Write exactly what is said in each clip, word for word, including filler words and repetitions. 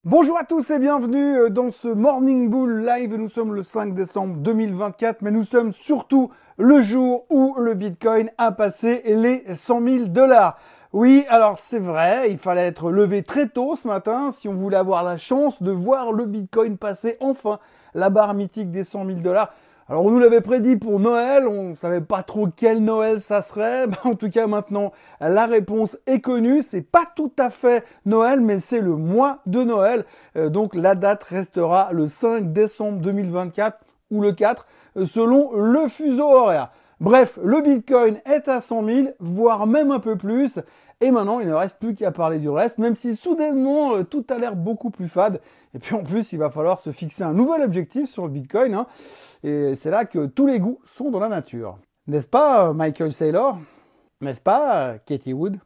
Bonjour à tous et bienvenue dans ce Morning Bull Live. Nous sommes le cinq décembre deux mille vingt-quatre, mais nous sommes surtout le jour où le Bitcoin a passé les cent mille dollars. Oui, alors c'est vrai, il fallait être levé très tôt ce matin si on voulait avoir la chance de voir le Bitcoin passer enfin la barre mythique des cent mille dollars. Alors on nous l'avait prédit pour Noël, on ne savait pas trop quel Noël ça serait. En tout cas maintenant, la réponse est connue. C'est pas tout à fait Noël, mais c'est le mois de Noël. Euh, donc la date restera le cinq décembre deux mille vingt-quatre ou le quatre, euh, selon le fuseau horaire. Bref, le Bitcoin est à cent mille, voire même un peu plus. Et maintenant, il ne reste plus qu'à parler du reste, même si soudainement, euh, tout a l'air beaucoup plus fade. Et puis en plus, il va falloir se fixer un nouvel objectif sur le Bitcoin. Hein. Et c'est là que tous les goûts sont dans la nature. N'est-ce pas, Michael Saylor? N'est-ce pas, Katie Wood?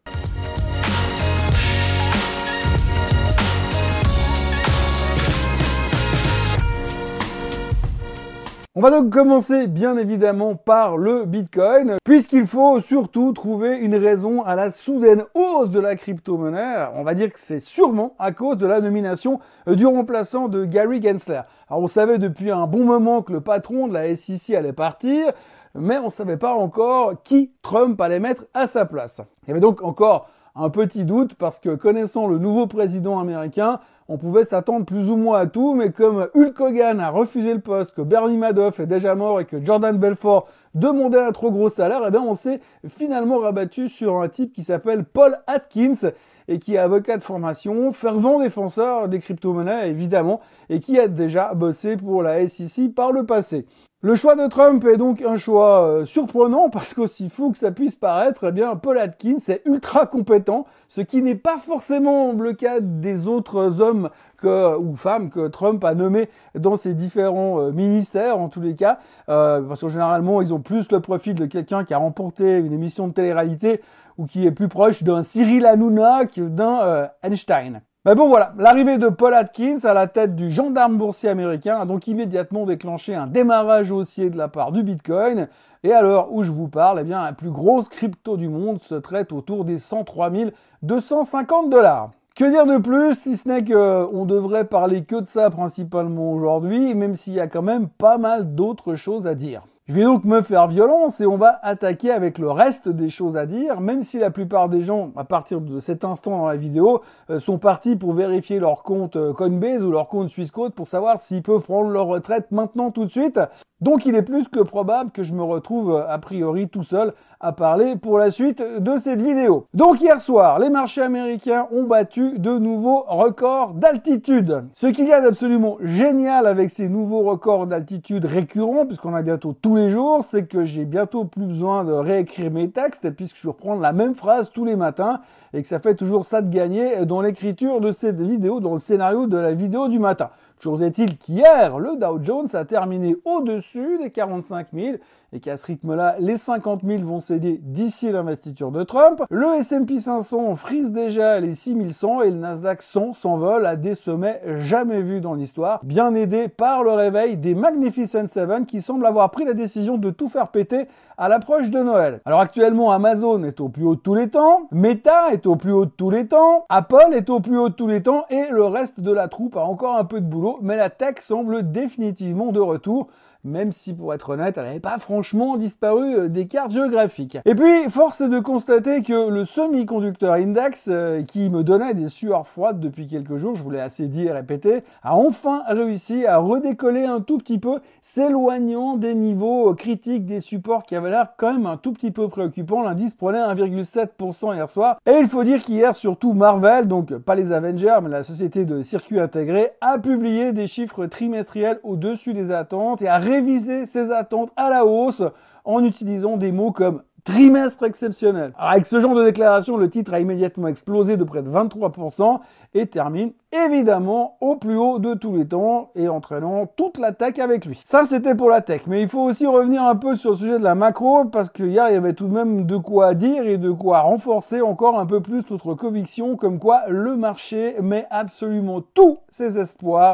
On va donc commencer bien évidemment par le Bitcoin, puisqu'il faut surtout trouver une raison à la soudaine hausse de la crypto-monnaie. On va dire que c'est sûrement à cause de la nomination du remplaçant de Gary Gensler. Alors on savait depuis un bon moment que le patron de la S E C allait partir, mais on ne savait pas encore qui Trump allait mettre à sa place. Il y avait donc encore un petit doute parce que connaissant le nouveau président américain, on pouvait s'attendre plus ou moins à tout, mais comme Hulk Hogan a refusé le poste, que Bernie Madoff est déjà mort et que Jordan Belfort demandait un trop gros salaire, eh bien on s'est finalement rabattu sur un type qui s'appelle Paul Atkins et qui est avocat de formation, fervent défenseur des crypto-monnaies évidemment, et qui a déjà bossé pour la S E C par le passé. Le choix de Trump est donc un choix euh, surprenant parce qu'aussi fou que ça puisse paraître, eh bien Paul Atkins est ultra compétent, ce qui n'est pas forcément le cas des autres hommes que, ou femmes que Trump a nommés dans ses différents euh, ministères en tous les cas, euh, parce que généralement ils ont plus le profil de quelqu'un qui a remporté une émission de télé-réalité ou qui est plus proche d'un Cyril Hanouna que d'un euh, Einstein. Mais bon voilà, l'arrivée de Paul Atkins à la tête du gendarme boursier américain a donc immédiatement déclenché un démarrage haussier de la part du Bitcoin. Et à l'heure où je vous parle, eh bien, la plus grosse crypto du monde se traite autour des cent trois mille deux cent cinquante dollars. Que dire de plus, si ce n'est qu'on devrait parler que de ça principalement aujourd'hui, même s'il y a quand même pas mal d'autres choses à dire. Je vais donc me faire violence et on va attaquer avec le reste des choses à dire, même si la plupart des gens, à partir de cet instant dans la vidéo, euh, sont partis pour vérifier leur compte euh, Coinbase ou leur compte Swissquote pour savoir s'ils peuvent prendre leur retraite maintenant tout de suite. Donc il est plus que probable que je me retrouve euh, a priori tout seul à parler pour la suite de cette vidéo. Donc hier soir, les marchés américains ont battu de nouveaux records d'altitude. Ce qu'il y a d'absolument génial avec ces nouveaux records d'altitude récurrents, puisqu'on a bientôt tous les jours, c'est que j'ai bientôt plus besoin de réécrire mes textes puisque je reprends la même phrase tous les matins et que ça fait toujours ça de gagner dans l'écriture de cette vidéo, dans le scénario de la vidéo du matin. Toujours est-il qu'hier, le Dow Jones a terminé au-dessus des quarante-cinq mille et qu'à ce rythme-là, les cinquante mille vont céder d'ici l'investiture de Trump. Le S and P cinq cents frise déjà les six mille cent et le Nasdaq cent s'envole à des sommets jamais vus dans l'histoire, bien aidé par le réveil des Magnificent Seven qui semblent avoir pris la décision de tout faire péter à l'approche de Noël. Alors actuellement, Amazon est au plus haut de tous les temps, Meta est au plus haut de tous les temps, Apple est au plus haut de tous les temps et le reste de la troupe a encore un peu de boulot, mais la tech semble définitivement de retour, même si pour être honnête, elle n'avait pas franchement disparu des cartes géographiques. Et puis, force est de constater que le Semiconductor Index, euh, qui me donnait des sueurs froides depuis quelques jours, je vous l'ai assez dit et répété, a enfin réussi à redécoller un tout petit peu, s'éloignant des niveaux critiques des supports qui avaient l'air quand même un tout petit peu préoccupants. L'indice prenait un virgule sept pour cent hier soir. Et il faut dire qu'hier, surtout Marvell, donc pas les Avengers, mais la société de circuits intégrés, a publié des chiffres trimestriels au-dessus des attentes et a réviser ses attentes à la hausse en utilisant des mots comme trimestre exceptionnel. Alors avec ce genre de déclaration, le titre a immédiatement explosé de près de vingt-trois pour cent et termine évidemment au plus haut de tous les temps et entraînant toute la tech avec lui. Ça c'était pour la tech, mais il faut aussi revenir un peu sur le sujet de la macro parce qu'hier il y avait tout de même de quoi dire et de quoi renforcer encore un peu plus notre conviction comme quoi le marché met absolument tous ses espoirs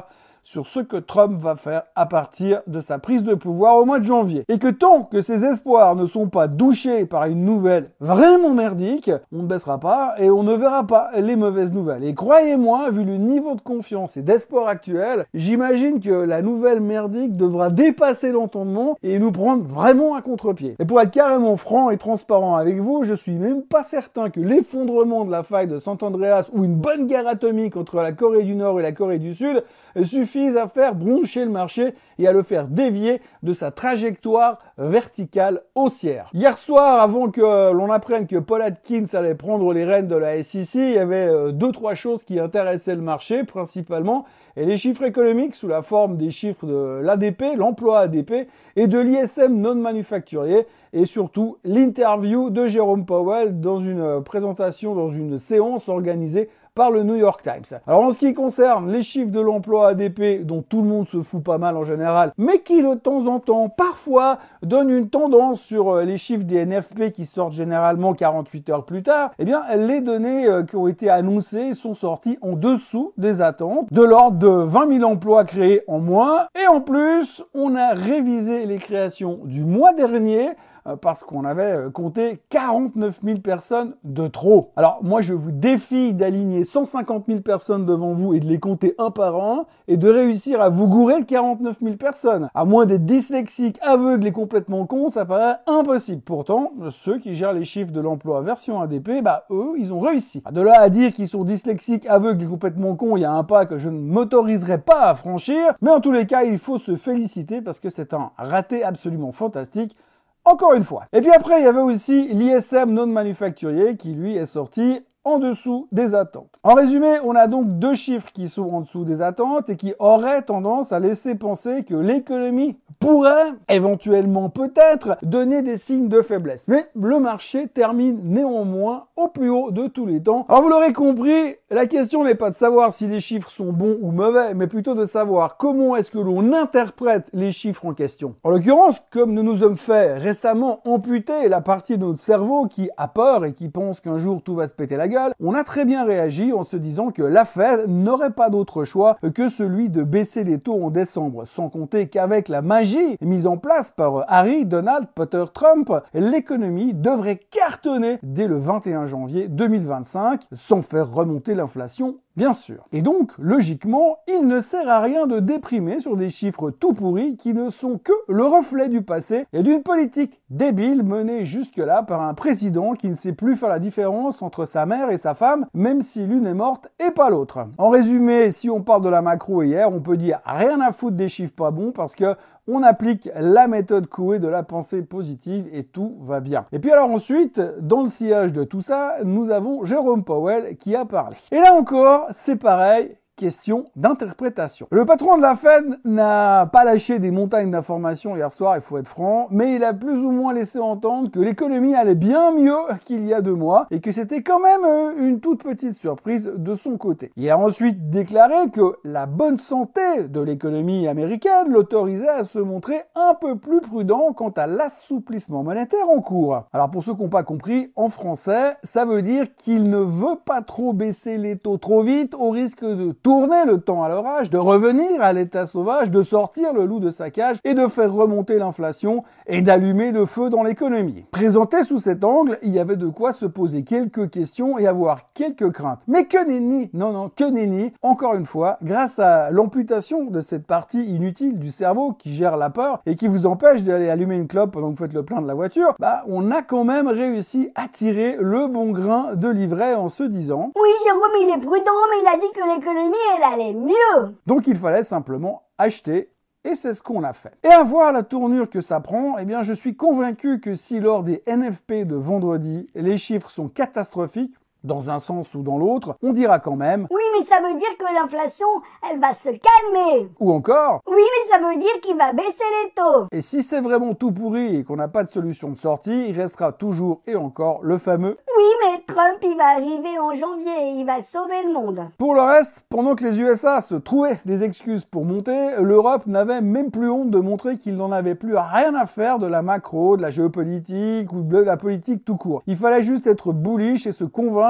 sur ce que Trump va faire à partir de sa prise de pouvoir au mois de janvier. Et que tant que ses espoirs ne sont pas douchés par une nouvelle vraiment merdique, on ne baissera pas et on ne verra pas les mauvaises nouvelles. Et croyez-moi, vu le niveau de confiance et d'espoir actuel, j'imagine que la nouvelle merdique devra dépasser l'entendement et nous prendre vraiment à contre-pied. Et pour être carrément franc et transparent avec vous, je suis même pas certain que l'effondrement de la faille de San Andreas ou une bonne guerre atomique entre la Corée du Nord et la Corée du Sud suffisent à faire broncher le marché et à le faire dévier de sa trajectoire verticale haussière. Hier soir, avant que l'on apprenne que Paul Atkins allait prendre les rênes de la S E C, il y avait euh, deux, trois choses qui intéressaient le marché principalement, et les chiffres économiques sous la forme des chiffres de l'A D P, l'emploi A D P, et de l'I S M non manufacturier, et surtout l'interview de Jérôme Powell dans une présentation, dans une séance organisée par le New York Times. Alors en ce qui concerne les chiffres de l'emploi A D P, dont tout le monde se fout pas mal en général, mais qui de temps en temps, parfois, donnent une tendance sur les chiffres des N F P qui sortent généralement quarante-huit heures plus tard, eh bien les données qui ont été annoncées sont sorties en dessous des attentes, de l'ordre de vingt mille emplois créés en moins, et en plus, on a révisé les créations du mois dernier, parce qu'on avait compté quarante-neuf mille personnes de trop. Alors moi je vous défie d'aligner cent cinquante mille personnes devant vous et de les compter un par un et de réussir à vous gourer de quarante-neuf mille personnes. À moins d'être dyslexique, aveugle et complètement con, ça paraît impossible. Pourtant, ceux qui gèrent les chiffres de l'emploi version A D P, bah eux, ils ont réussi. De là à dire qu'ils sont dyslexiques, aveugles et complètement cons, il y a un pas que je ne m'autoriserai pas à franchir, mais en tous les cas, il faut se féliciter parce que c'est un raté absolument fantastique. Encore une fois. Et puis après, il y avait aussi l'I S M non manufacturier qui, lui, est sorti en dessous des attentes. En résumé, on a donc deux chiffres qui sont en dessous des attentes et qui auraient tendance à laisser penser que l'économie pourrait, éventuellement peut-être, donner des signes de faiblesse. Mais le marché termine néanmoins au plus haut de tous les temps. Alors vous l'aurez compris, la question n'est pas de savoir si les chiffres sont bons ou mauvais, mais plutôt de savoir comment est-ce que l'on interprète les chiffres en question. En l'occurrence, comme nous nous sommes fait récemment amputer la partie de notre cerveau qui a peur et qui pense qu'un jour tout va se péter la gueule, on a très bien réagi en se disant que la Fed n'aurait pas d'autre choix que celui de baisser les taux en décembre, sans compter qu'avec la magie mise en place par Harry, Donald, Potter, Trump, l'économie devrait cartonner dès le vingt et un janvier deux mille vingt-cinq, sans faire remonter l'inflation, bien sûr. Et donc, logiquement, il ne sert à rien de déprimer sur des chiffres tout pourris qui ne sont que le reflet du passé et d'une politique débile menée jusque-là par un président qui ne sait plus faire la différence entre sa mère et sa femme, même si l'une est morte et pas l'autre. En résumé, si on parle de la macro hier, on peut dire rien à foutre des chiffres pas bons parce que on applique la méthode Coué de la pensée positive et tout va bien. Et puis alors ensuite, dans le sillage de tout ça, nous avons Jérôme Powell qui a parlé. Et là encore, c'est pareil, question d'interprétation. Le patron de la Fed n'a pas lâché des montagnes d'informations hier soir, il faut être franc, mais il a plus ou moins laissé entendre que l'économie allait bien mieux qu'il y a deux mois et que c'était quand même une toute petite surprise de son côté. Il a ensuite déclaré que la bonne santé de l'économie américaine l'autorisait à se montrer un peu plus prudent quant à l'assouplissement monétaire en cours. Alors pour ceux qui n'ont pas compris, en français, ça veut dire qu'il ne veut pas trop baisser les taux trop vite au risque de tourner le temps à l'orage, de revenir à l'état sauvage, de sortir le loup de sa cage et de faire remonter l'inflation et d'allumer le feu dans l'économie. Présenté sous cet angle, il y avait de quoi se poser quelques questions et avoir quelques craintes. Mais que nenni, non non, que nenni, encore une fois, grâce à l'amputation de cette partie inutile du cerveau qui gère la peur et qui vous empêche d'aller allumer une clope pendant que vous faites le plein de la voiture, bah on a quand même réussi à tirer le bon grain de livret en se disant « Oui, Jérôme, il est prudent, mais il a dit que l'économie elle allait mieux. » Donc il fallait simplement acheter, et c'est ce qu'on a fait. Et à voir la tournure que ça prend, eh bien je suis convaincu que si lors des N F P de vendredi, les chiffres sont catastrophiques, dans un sens ou dans l'autre, on dira quand même « Oui, mais ça veut dire que l'inflation, elle va se calmer. » Ou encore « Oui, mais ça veut dire qu'il va baisser les taux. » Et si c'est vraiment tout pourri et qu'on n'a pas de solution de sortie, il restera toujours et encore le fameux « Oui, mais Trump, il va arriver en janvier et il va sauver le monde. » Pour le reste, pendant que les U S A se trouvaient des excuses pour monter, l'Europe n'avait même plus honte de montrer qu'il n'en avait plus rien à faire de la macro, de la géopolitique ou de la politique tout court. Il fallait juste être bullish et se convaincre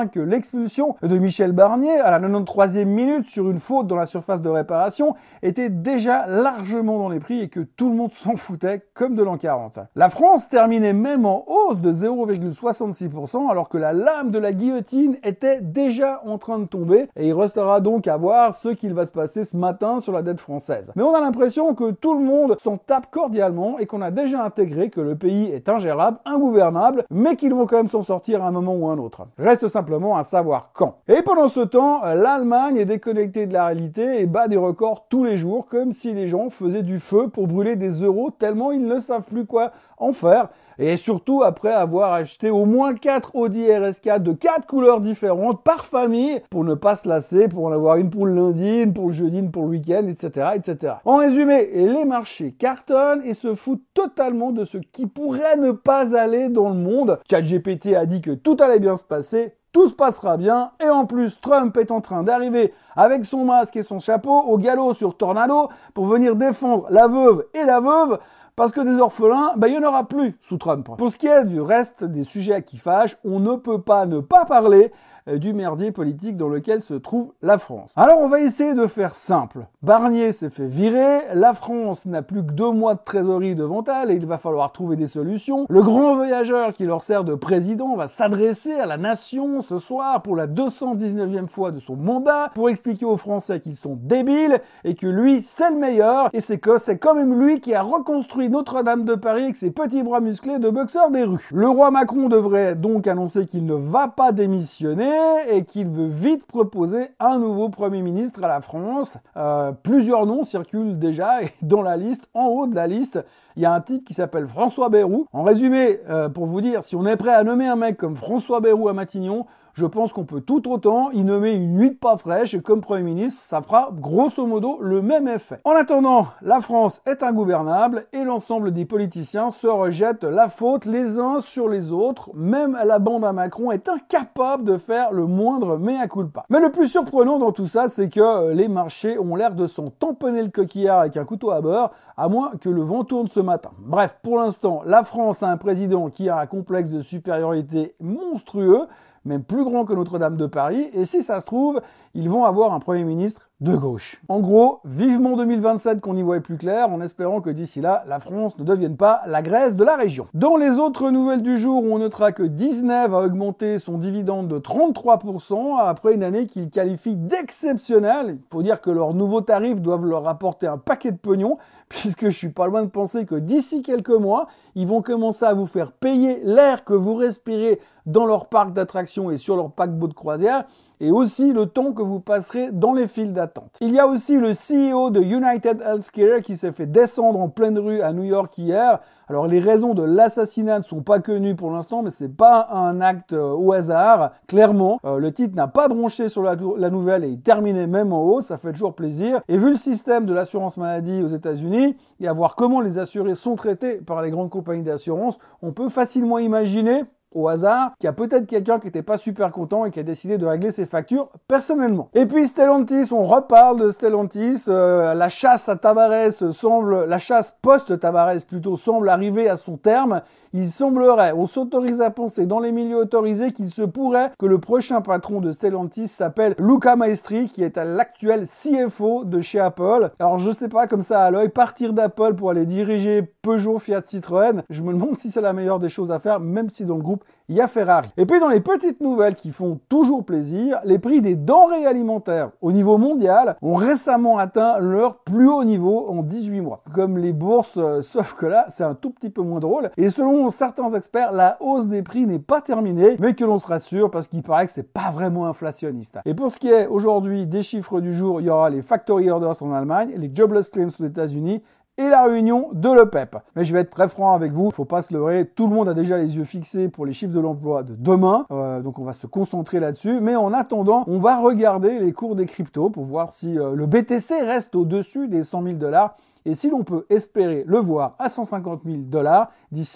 point que l'expulsion de Michel Barnier à la quatre-vingt-treizième minute sur une faute dans la surface de réparation était déjà largement dans les prix et que tout le monde s'en foutait comme de l'an quarante. La France terminait même en hausse de zéro virgule soixante-six pour cent alors que la lame de la guillotine était déjà en train de tomber et il restera donc à voir ce qu'il va se passer ce matin sur la dette française. Mais on a l'impression que tout le monde s'en tape cordialement et qu'on a déjà intégré que le pays est ingérable, ingouvernable, mais qu'ils vont quand même s'en sortir à un moment ou un autre. Reste simplement à savoir quand. Et pendant ce temps, l'Allemagne est déconnectée de la réalité et bat des records tous les jours comme si les gens faisaient du feu pour brûler des euros tellement ils ne savent plus quoi en faire. Et surtout après avoir acheté au moins quatre Audi R S quatre de quatre couleurs différentes par famille pour ne pas se lasser, pour en avoir une pour le lundi, une pour le jeudi, une pour le week-end, et cetera, et cetera. En résumé, les marchés cartonnent et se foutent totalement de ce qui pourrait ne pas aller dans le monde. ChatGPT a dit que tout allait bien se passer. Tout se passera bien, et en plus, Trump est en train d'arriver avec son masque et son chapeau au galop sur Tornado pour venir défendre la veuve et la veuve, parce que des orphelins, ben, il n'y en aura plus sous Trump. Pour ce qui est du reste des sujets qui fâchent, on ne peut pas ne pas parler du merdier politique dans lequel se trouve la France. Alors on va essayer de faire simple. Barnier s'est fait virer, la France n'a plus que deux mois de trésorerie devant elle et il va falloir trouver des solutions. Le grand voyageur qui leur sert de président va s'adresser à la nation ce soir pour la deux cent dix-neuvième fois de son mandat pour expliquer aux Français qu'ils sont débiles et que lui c'est le meilleur et c'est que c'est quand même lui qui a reconstruit Notre-Dame de Paris avec ses petits bras musclés de boxeur des rues. Le roi Macron devrait donc annoncer qu'il ne va pas démissionner et qu'il veut vite proposer un nouveau Premier ministre à la France. Euh, plusieurs noms circulent déjà et dans la liste, en haut de la liste, il y a un type qui s'appelle François Bayrou. En résumé, euh, pour vous dire, si on est prêt à nommer un mec comme François Bayrou à Matignon, je pense qu'on peut tout autant y nommer une nuit de pas fraîche et comme Premier ministre, ça fera grosso modo le même effet. En attendant, la France est ingouvernable et l'ensemble des politiciens se rejettent la faute les uns sur les autres. Même la bande à Macron est incapable de faire le moindre mea culpa. Mais le plus surprenant dans tout ça, c'est que les marchés ont l'air de s'en tamponner le coquillard avec un couteau à beurre, à moins que le vent tourne ce matin. Bref, pour l'instant, la France a un président qui a un complexe de supériorité monstrueux, même plus grand que Notre-Dame de Paris, et si ça se trouve, ils vont avoir un Premier ministre de gauche. En gros, vivement deux mille vingt-sept qu'on y voit plus clair, en espérant que d'ici là, la France ne devienne pas la Grèce de la région. Dans les autres nouvelles du jour, on notera que Disney va augmenter son dividende de trente-trois pour cent après une année qu'il qualifie d'exceptionnelle. Il faut dire que leurs nouveaux tarifs doivent leur rapporter un paquet de pognon, puisque je suis pas loin de penser que d'ici quelques mois, ils vont commencer à vous faire payer l'air que vous respirez dans leur parc d'attractions et sur leur paquebot de croisière, et aussi le temps que vous passerez dans les files d'attente. Il y a aussi le C E O de United Healthcare qui s'est fait descendre en pleine rue à New York hier. Alors les raisons de l'assassinat ne sont pas connues pour l'instant, mais c'est pas un acte euh, au hasard, clairement. Euh, le titre n'a pas bronché sur la, la nouvelle et il terminait même en haut, ça fait toujours plaisir. Et vu le système de l'assurance maladie aux États-Unis et à voir comment les assurés sont traités par les grandes compagnies d'assurance, on peut facilement imaginer au hasard, qu'il y a peut-être quelqu'un qui n'était pas super content et qui a décidé de régler ses factures personnellement. Et puis Stellantis, on reparle de Stellantis, euh, la chasse à Tavares semble, la chasse post-Tavares plutôt, semble arriver à son terme. Il semblerait, on s'autorise à penser dans les milieux autorisés qu'il se pourrait que le prochain patron de Stellantis s'appelle Luca Maestri, qui est à l'actuel C F O de chez Apple. Alors je sais pas, comme ça à l'œil, partir d'Apple pour aller diriger Peugeot, Fiat, Citroën, je me demande si c'est la meilleure des choses à faire, même si dans le groupe il y a Ferrari. Et puis dans les petites nouvelles qui font toujours plaisir, les prix des denrées alimentaires au niveau mondial ont récemment atteint leur plus haut niveau en dix-huit mois. Comme les bourses, euh, sauf que là, c'est un tout petit peu moins drôle. Et selon certains experts, la hausse des prix n'est pas terminée, mais que l'on se rassure parce qu'il paraît que c'est pas vraiment inflationniste. Et pour ce qui est aujourd'hui des chiffres du jour, il y aura les factory orders en Allemagne, les jobless claims aux États-Unis, et la réunion de l'O P E P. Mais je vais être très franc avec vous, il faut pas se leurrer, tout le monde a déjà les yeux fixés pour les chiffres de l'emploi de demain, euh, donc on va se concentrer là-dessus, mais en attendant, on va regarder les cours des cryptos pour voir si euh, le B T C reste au-dessus des cent mille dollars, et si l'on peut espérer le voir à cent cinquante mille dollars d'ici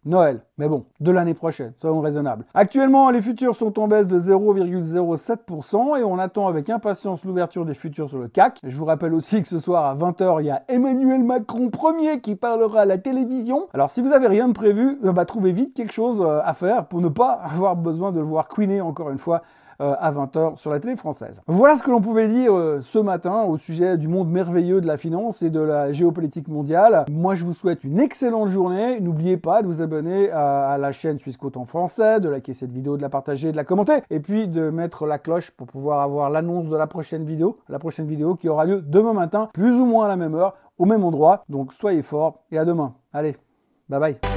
Noël. Mais bon, de l'année prochaine, soyons raisonnables. Actuellement, les futurs sont en baisse de zéro virgule zéro sept pour cent et on attend avec impatience l'ouverture des futurs sur le C A C. Je vous rappelle aussi que ce soir à vingt heures, il y a Emmanuel Macron premier qui parlera à la télévision. Alors si vous avez rien de prévu, bah, trouvez vite quelque chose à faire pour ne pas avoir besoin de le voir queener encore une fois à vingt heures sur la télé française. Voilà ce que l'on pouvait dire ce matin au sujet du monde merveilleux de la finance et de la géopolitique mondiale. Moi, je vous souhaite une excellente journée. N'oubliez pas de vous abonner à la chaîne Suisse Côte en français, de liker cette vidéo, de la partager, de la commenter, et puis de mettre la cloche pour pouvoir avoir l'annonce de la prochaine vidéo, la prochaine vidéo qui aura lieu demain matin, plus ou moins à la même heure, au même endroit. Donc, soyez forts et à demain. Allez, bye bye.